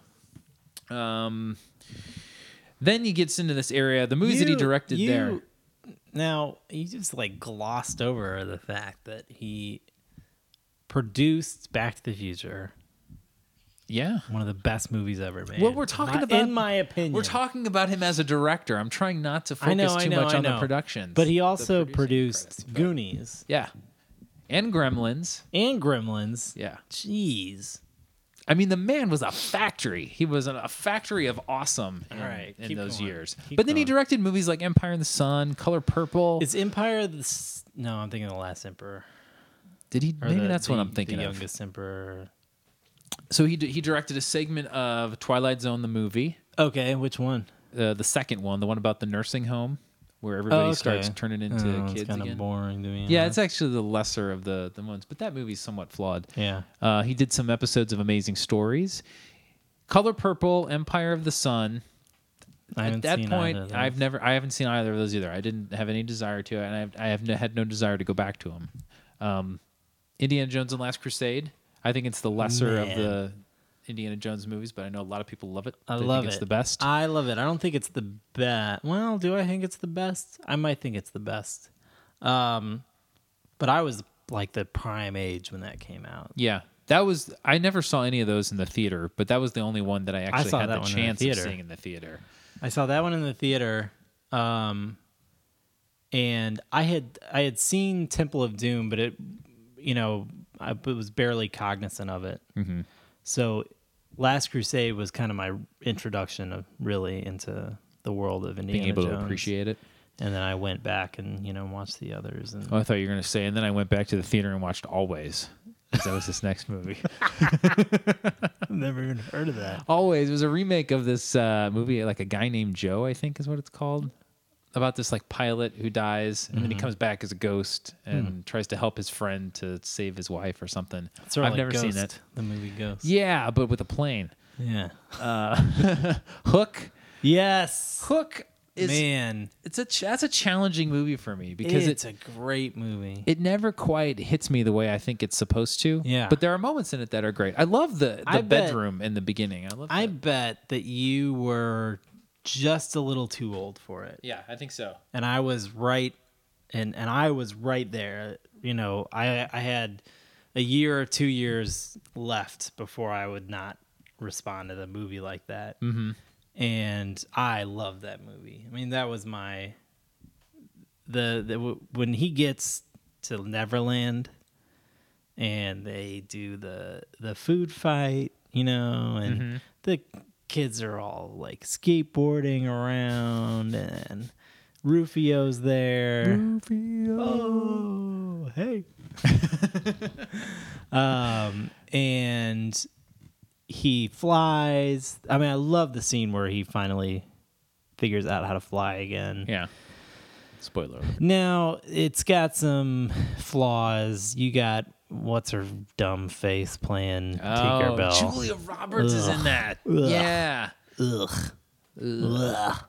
Um, then he gets into this area, the movies that he You- directed you- there. Now, you just like glossed over the fact that he produced Back to the Future, Yeah. one of the best movies ever made. Well, we're talking My- about, in my opinion, we're talking about him as a director. I'm trying not to focus I know, I too know, much I on the know. productions. But he the also producing produced credits, but- Goonies Yeah. And Gremlins. and Gremlins. Yeah. Jeez. I mean, the man was a factory. He was a factory of awesome in, All right, in keep those going. years. Keep But then he going. directed movies like Empire in the Sun, Color Purple. Is Empire the? s- No, I'm thinking of the Last Emperor. Did he? Or Maybe the- that's what the- I'm thinking The of. youngest emperor. So he d- he directed a segment of Twilight Zone, the movie, Okay, which one? uh, the second one, the one about the nursing home, where everybody Oh, okay. starts turning into Oh, it's kids kind of again. boring to me. Yeah, huh? it's actually the lesser of the the ones, but that movie's somewhat flawed. yeah. Uh, he did some episodes of Amazing Stories, Color Purple, Empire of the Sun. I haven't At that seen point, either of those. I've never, I haven't seen either of those either. I didn't have any desire to, and I have, I have no, had no desire to go back to them. Um, Indiana Jones and Last Crusade. I think it's the lesser of Man. the Indiana Jones movies, but I know a lot of people love it. I They love think it. It's the best. I love it. I don't think it's the best. Well, do I think it's the best? I might think it's the best. Um, but I was like the prime age when that came out. Yeah, that was. I never saw any of those in the theater, but that was the only one that I actually saw had that the one in the chance of theater. seeing in the theater. I saw that one in the theater, um, and I had I had seen Temple of Doom, but it, you know, I was barely cognizant of it. Mm-hmm. So, Last Crusade was kind of my introduction of really into the world of Indiana Being able Jones. to appreciate it. And then I went back and you know watched the others. And Oh, I thought you were going to say, and then I went back to the theater and watched Always. 'Cause that was this next movie. I've never even heard of that. Always was a remake of this uh, movie, like A Guy Named Joe, I think is what it's called, about this like pilot who dies and then he comes back as a ghost and tries to help his friend to save his wife or something. Sort of I've like never seen Ghost, it. The movie Ghost. Yeah, but with a plane. Yeah. Hook. Yes. Hook is Man, it's a ch- that's a challenging movie for me because it's it a great movie. it never quite hits me the way I think it's supposed to. Yeah. But there are moments in it that are great. I love the the I bet- bedroom in the beginning. I love I that. bet that you were just a little too old for it. Yeah, I think so. And I was right and and I was right there. You know, I I had a year or two years left before I would not respond to a movie like that. Mm-hmm. And I love that movie. I mean, that was my the, the when he gets to Neverland and they do the the food fight, you know, and Mm-hmm. the kids are all like skateboarding around and Rufio's there. Rufio. Oh, hey. um, and he flies. I mean, I love the scene where he finally figures out how to fly again. Yeah. Spoiler alert. Now, it's got some flaws. You got what's her dumb face playing Tinkerbell. Julia Roberts is in that. Ugh. Yeah. Ugh. Ugh.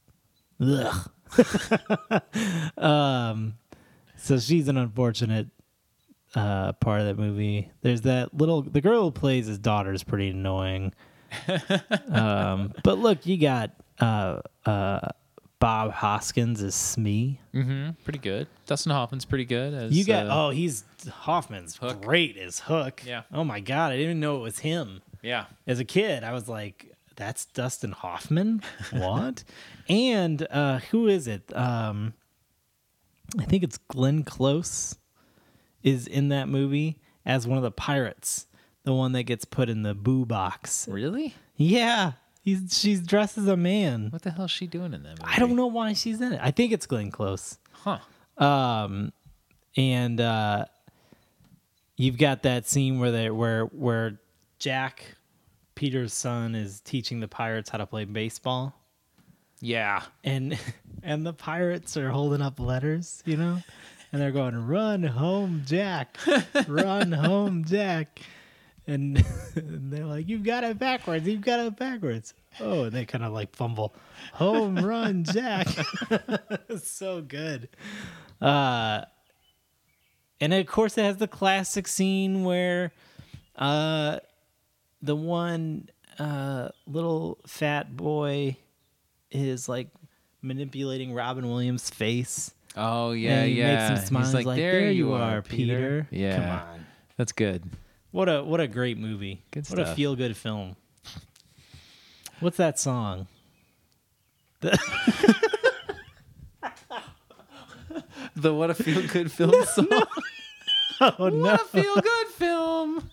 Ugh. um, so she's an unfortunate uh, part of that movie. There's that little the girl who plays his daughter is pretty annoying. um, but look, you got uh, uh, Bob Hoskins as Smee. Mm-hmm. Pretty good. Dustin Hoffman's pretty good. As, You got uh, oh, he's Hoffman's Hook. great as Hook. Yeah. Oh my god, I didn't even know it was him. yeah. As a kid, I was like, "That's Dustin Hoffman." What? And uh, who is it? Um, I think it's Glenn Close is in that movie as one of the pirates, the one that gets put in the boo box. Really? Yeah, he's she's dressed as a man. What the hell is she doing in that movie? I don't know why she's in it. I think it's Glenn Close. Huh. Um, and uh, you've got that scene where they where where Jack, Peter's son, is teaching the pirates how to play baseball, Yeah. and and the pirates are holding up letters, you know, and they're going, "Run home, Jack! Run home, Jack!" And, and they're like, "You've got it backwards. You've got it backwards." Oh, and they kind of like fumble, "Home run, Jack!" It's so good. Uh, and of course, it has the classic scene where uh, the one uh, little fat boy is like manipulating Robin Williams' face. Oh yeah, and he yeah. makes him smile. He's He's like, there, you are, Peter. Peter. Yeah. Come on. That's good. What a what a great movie. Good what a stuff. feel good film. What's that song? The- The What a Feel Good Film song. oh no. What a Feel Good Film.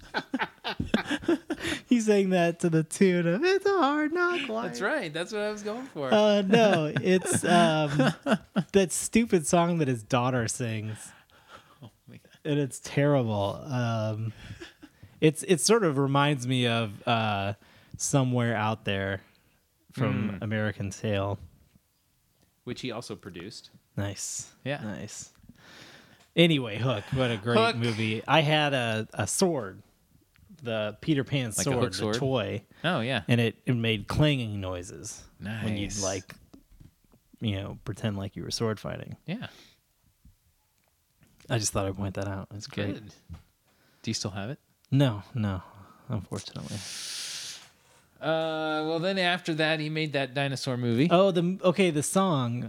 He sang that to the tune of It's a Hard Knock Life. That's right. That's what I was going for. Uh no, it's um that stupid song that his daughter sings. Oh my God. And it's terrible. Um it's it sort of reminds me of uh Somewhere Out There from Hmm. American Tail. which he also produced. Nice. Yeah. Nice. Anyway, Hook. What a great Hook. movie. I had a, a sword, the Peter Pan Like a sword, Hook sword? the toy, Oh yeah. and it, it made clanging noises when you'd Nice. like, you know, pretend like you were sword fighting. Yeah. I just thought I'd point that out. It's great. Good. Do you still have it? No, no, unfortunately. Uh, well, then after that, he made that dinosaur movie. Oh, the okay, the song.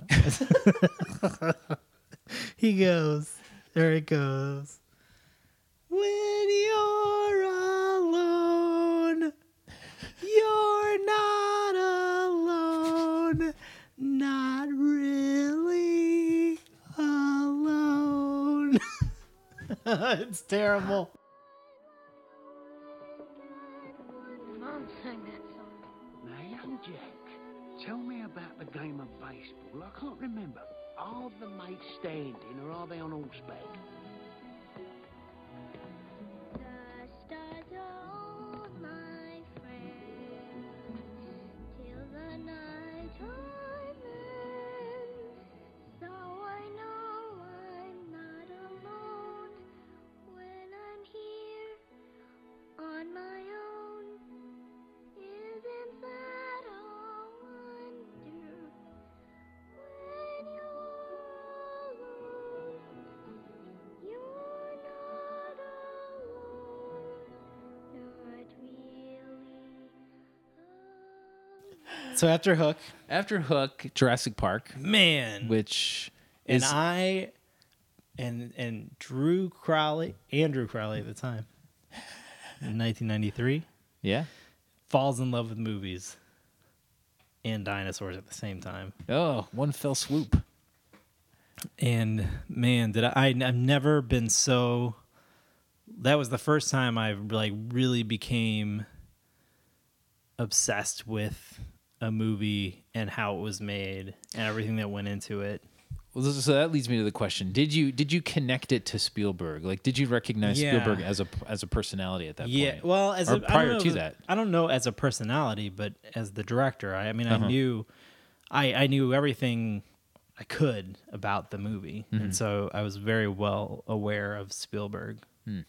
He goes. There it goes. When you're alone, you're not alone. Not really alone. It's terrible. Mom sang that song. Now, young Jack, tell me about the game of baseball. I can't remember. Are the mates standing or are they on horseback? The stars are all my friends till the night time ends. So I know I'm not alone when I'm here on my own. Isn't that a wonder? When you're alone, you're not alone, not really alone. So after Hook, After Hook, Jurassic Park, man, which and is I and and Drew Crowley, Andrew Crowley at the time, in nineteen ninety-three, yeah. falls in love with movies and dinosaurs at the same time. Oh, one fell swoop. And man, did I, I I've never been so that was the first time I like really became obsessed with a movie and how it was made and everything that went into it. Well, this- so that leads me to the question: Did you did you connect it to Spielberg? Like, did you recognize Yeah. Spielberg as a as a personality at that Yeah, point? well, as or a, I don't prior know to if- that. I don't know as a personality, but as the director, I, I mean, Uh-huh. I knew, I I knew everything I could about the movie, Mm-hmm. and so I was very well aware of Spielberg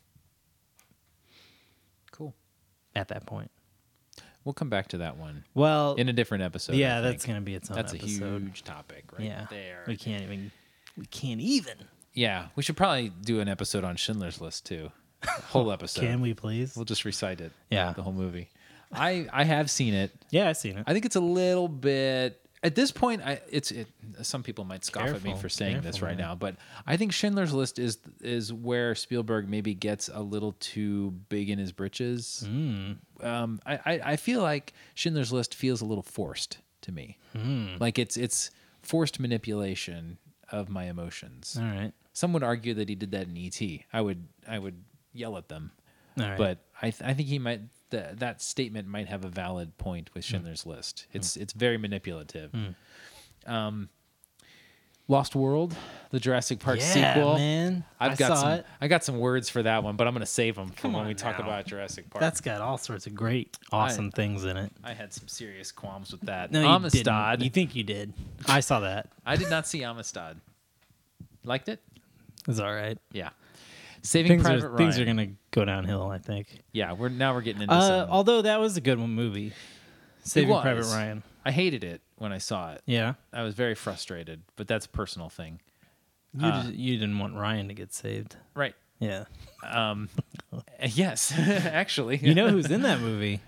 Cool. at that point. We'll come back to that one Well, in a different episode. I yeah, think. that's gonna be its own That's episode. a huge topic right yeah, there. we can't even, we can't even. Yeah, we should probably do an episode on Schindler's List too. Whole episode. Can we please? We'll just recite it. Yeah. the whole movie. I I have seen it. Yeah, I've seen it. I think it's a little bit at this point. I it's it. Some people might scoff at me Careful, for saying this careful, right man. now, but I think Schindler's List is is where Spielberg maybe gets a little too big in his britches. Mm. Um, I, I I feel like Schindler's List feels a little forced to me. Mm. Like it's it's forced manipulation of my emotions. All right, Some would argue that he did that in E T. I would I would yell at them. all right. But I th- I think he might th- that statement might have a valid point with Schindler's List. It's it's very manipulative. Um, Lost World, the Jurassic Park yeah, sequel. man, I've I got saw some it. I got some words for that one, but I'm gonna save them for Come when on we talk now. about Jurassic Park. That's got all sorts of great, awesome things in it. I had some serious qualms with that. No, you Amistad. didn't. You think you did? I saw that. I did not see Amistad. Liked it? It's all right. Yeah. Saving Things Private are, Ryan. things are gonna go downhill, I think. Yeah, we're now we're getting into Uh, some. although that was a good one movie, Saving was. Private Ryan. I hated it when I saw it. Yeah, I was very frustrated, but that's a personal thing. you Uh, just, you didn't want Ryan to get saved. Right. Yeah, Um, yes, actually. you know who's in that movie?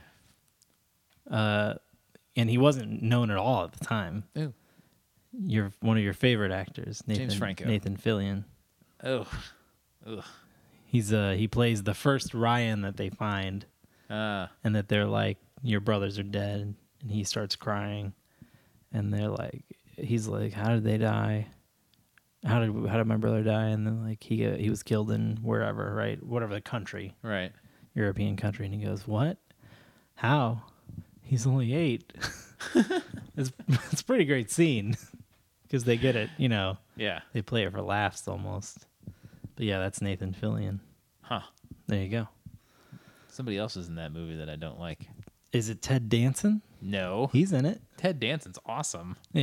Uh, and he wasn't known at all at the time. Ooh. You're one of your favorite actors, Nathan, James Franco. Nathan Fillion. Oh. Ugh. He's uh he plays the first Ryan that they find, Uh, and that they're like, your brothers are dead, and he starts crying, and they're like, he's like, how did they die? How did how did my brother die? And then like he uh, he was killed in wherever, right, whatever the country, right. European country, and he goes, what? How? He's only eight. it's it's a pretty great scene because they get it, you know, Yeah. they play it for laughs almost. But yeah, that's Nathan Fillion. Huh. There you go. Somebody else is in that movie that I don't like. Is it Ted Danson? No. He's in it. Ted Danson's awesome. Yeah.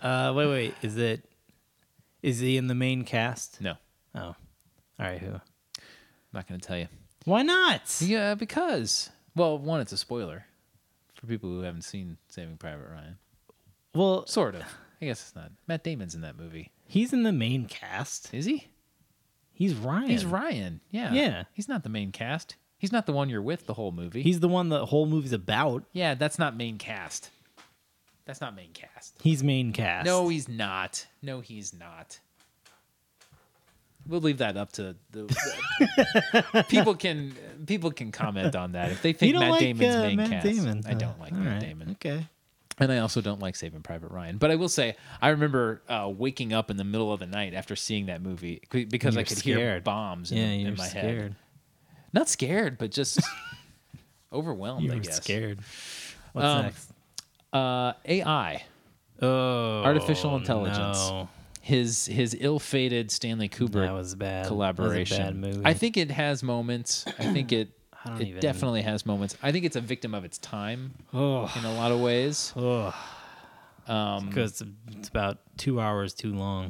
Uh, wait, wait. Is it? Is he in the main cast? No, Oh, all right. Who? I'm not going to tell you. Why not? Yeah, because well, one, it's a spoiler for people who haven't seen Saving Private Ryan. Well, Sort of. I guess it's not. Matt Damon's in that movie. he's in the main cast. Is he? He's Ryan. He's Ryan. Yeah. Yeah. He's not the main cast. He's not the one you're with the whole movie. He's the one the whole movie's about. yeah, that's not main cast. That's not main cast. He's main cast. No, he's not. No, he's not. We'll leave that up to the, the people can people can comment on that if they you think don't Matt like Damon's uh, main Matt cast. Damon. I don't like All Matt right. Damon. Okay. And I also don't like Saving Private Ryan. But I will say, I remember uh, waking up in the middle of the night after seeing that movie c- because You I were could hear scared. bombs in, Yeah, in you were my scared. head. Not scared, but just overwhelmed, You I were guess. scared. What's Um, next? Uh, A I, Oh, artificial intelligence. No. his his ill-fated Stanley Kubrick That was bad. collaboration. That was a bad movie. I think it has moments. I think it I don't it even- definitely has moments. I think it's a victim of its time Oh, in a lot of ways. oh. Um, Because it's, it's about two hours too long.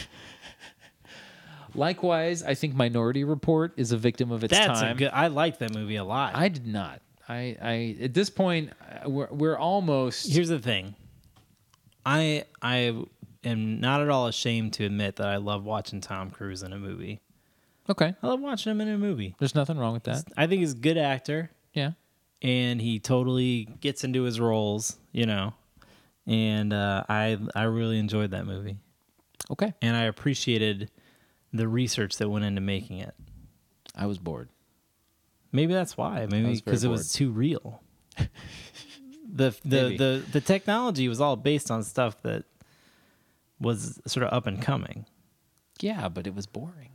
likewise, I think Minority Report is a victim of its That's time. a good. I liked that movie a lot. I did not. I, I at this point uh, we're we're almost Here's the thing. I I am not at all ashamed to admit that I love watching Tom Cruise in a movie. okay. I love watching him in a movie. There's nothing wrong with that. I think he's a good actor, Yeah. and he totally gets into his roles, you know. And uh, I I really enjoyed that movie, Okay. and I appreciated the research that went into making it. I was bored. Maybe that's why. Maybe was very because it was bored. too real. the the, Maybe. the the technology was all based on stuff that was sort of up and coming. Yeah, but it was boring.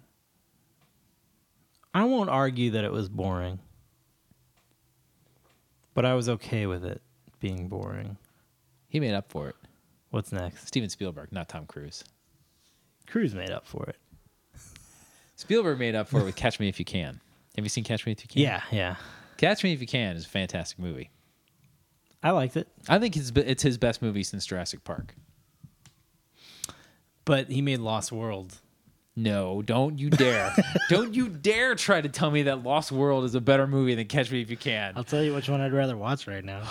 I won't argue that it was boring, but I was okay with it being boring. He made up for it. What's next? Steven Spielberg, not Tom Cruise. Cruise made up for it. Spielberg made up for it with Catch Me If You Can. Have you seen Catch Me If You Can? Yeah, yeah. Catch Me If You Can is a fantastic movie. I liked it, I think it's it's his best movie since Jurassic Park. but he made Lost World. No, don't you dare. Don't you dare try to tell me that Lost World is a better movie than Catch Me If You Can. I'll tell you which one I'd rather watch right now.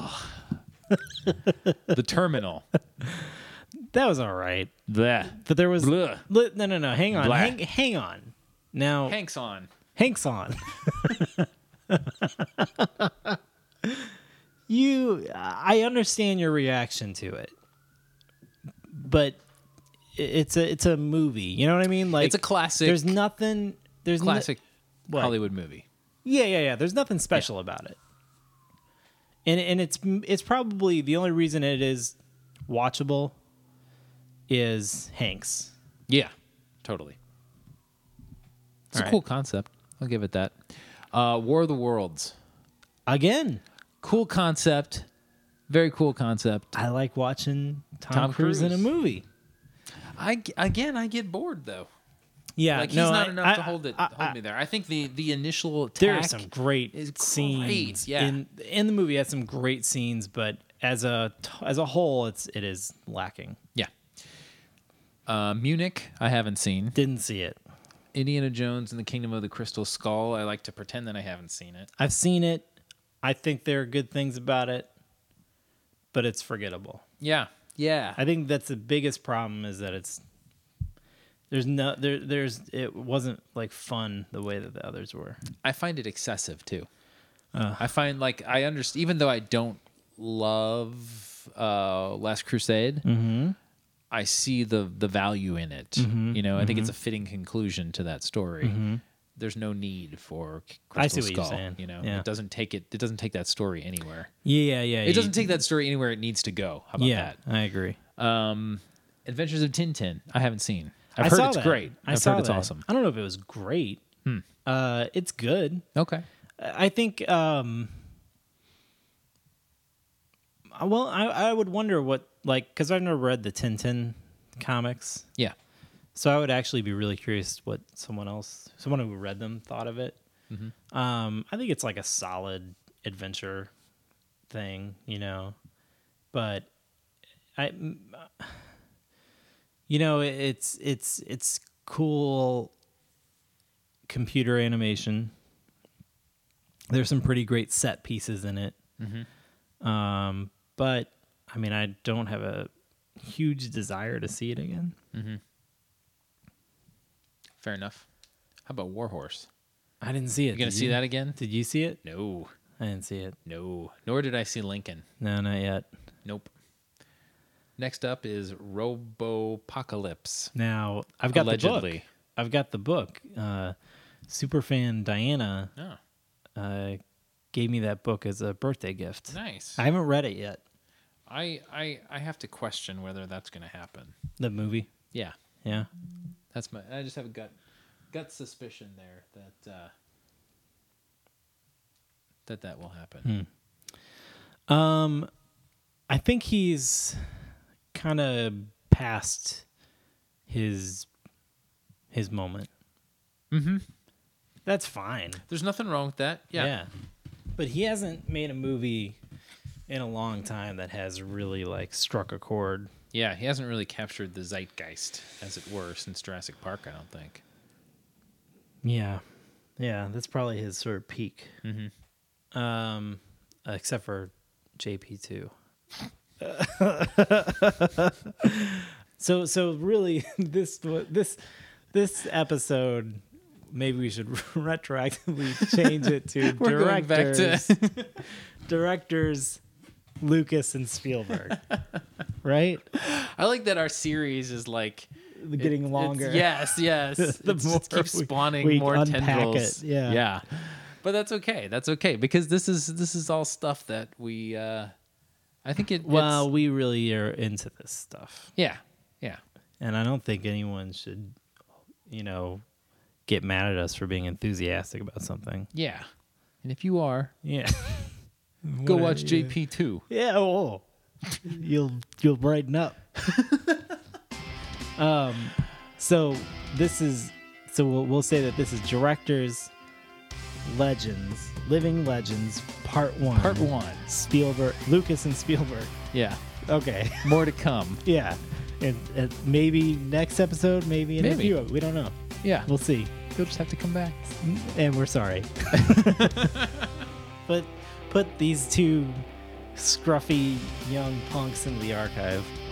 The Terminal. That was all right, Bleh. but there was Bleh. li- no, no, no. Hang on, Blah. hang, hang on. Now, Hank's on. Hank's on. you, I understand your reaction to it, but i- it's a it's a movie. You know what I mean? Like It's a classic- There's nothing. There's no- Classic What? Hollywood movie. Yeah, yeah, yeah. There's nothing special about it, and and it's it's probably the only reason it is watchable is Hanks. Yeah, totally. It's All a right. cool concept. I'll give it that. Uh, War of the Worlds. Again, Cool concept. Very cool concept. I like watching Tom, Tom Cruise, in a Cruise. movie. I again, I get bored though. Yeah, Like he's no, not I- enough I- to hold it, I- hold I- me there. I think the the initial attack. There are some great is great, scenes yeah. in in the movie. It has some great scenes, but as a as a whole, it's it is lacking. Yeah. Uh, Munich, I haven't seen. Didn't see it. Indiana Jones and the Kingdom of the Crystal Skull. I like to pretend that I haven't seen it. I've seen it. I think there are good things about it, but it's forgettable. Yeah, yeah. I think that's the biggest problem is that it's there's no there there's it wasn't like fun the way that the others were. I find it excessive too. I find like I understand, even though I don't love uh, Last Crusade, Mm-hmm. I see the the value in it. You know, I think it's a fitting conclusion to that story. There's no need for C- Mm-hmm. I see Crystal what you're Skull. saying. You know, Yeah. it doesn't take it. It doesn't take that story anywhere. Yeah, yeah. It doesn't take that story anywhere it needs to go. How about Yeah, I agree. that? Um, Adventures of Tintin. I haven't seen. I've I heard saw it's that. great. I I've saw heard it's that. awesome. I don't know if it was great. Uh, it's good. Okay. I think. Um, well, I I would wonder what like because I've never read the Tintin comics, Yeah. so I would actually be really curious what someone else, someone who read them, thought of it. Um, I think it's like a solid adventure thing, you know, but I You know, it's it's it's cool computer animation. There's some pretty great set pieces in it. Mm-hmm. Um, but I mean, I don't have a huge desire to see it again. Mm-hmm. Fair enough. How about Warhorse? I didn't see it. You gonna Did see you? that again? Did you see it? No, I didn't see it. no. Nor did I see Lincoln. No, not yet. Nope. Next up is Robopocalypse. Now I've got the Allegedly. book. I've got the book. Uh, Superfan Diana Oh, uh, gave me that book as a birthday gift. nice. I haven't read it yet. I, I, I have to question whether that's going to happen. The movie. Yeah, Yeah. that's my. I just have a gut, gut suspicion there that uh, that that will happen. Um, I think he's kind of past his his moment. Mm-hmm. That's fine. There's nothing wrong with that. Yeah. But he hasn't made a movie in a long time that has really like struck a chord. Yeah, he hasn't really captured the zeitgeist, as it were, since Jurassic Park, I don't think. Yeah. Yeah, that's probably his sort of peak. Mm-hmm. Um, except for J P two. so so really this this this episode, maybe we should retroactively change it to We're going back directors to- directors Lucas and Spielberg. Right? I like that our series is like Getting it- longer. It's, yes, yes. The It more just keeps we- spawning we more unpack tendrils. it, yeah. yeah. But that's okay. That's okay because this is this is all stuff that we. Uh, I think it. Well, it's, we really are into this stuff. yeah, yeah. And I don't think anyone should, you know, get mad at us for being enthusiastic about something. Yeah. And if you are, Yeah. go What- watch J P two. Yeah, oh, you'll you'll brighten up. um, so this is so we'll, we'll say that this is Directors Legends, Living Legends, Part One. Part one. Spielberg, Lucas and Spielberg. Yeah. Okay. More to come. Yeah, and, and maybe next episode, maybe in a Maybe. few. We don't know. Yeah. We'll see. You'll just have to come back. And we're sorry. But put these two scruffy young punks into the archive.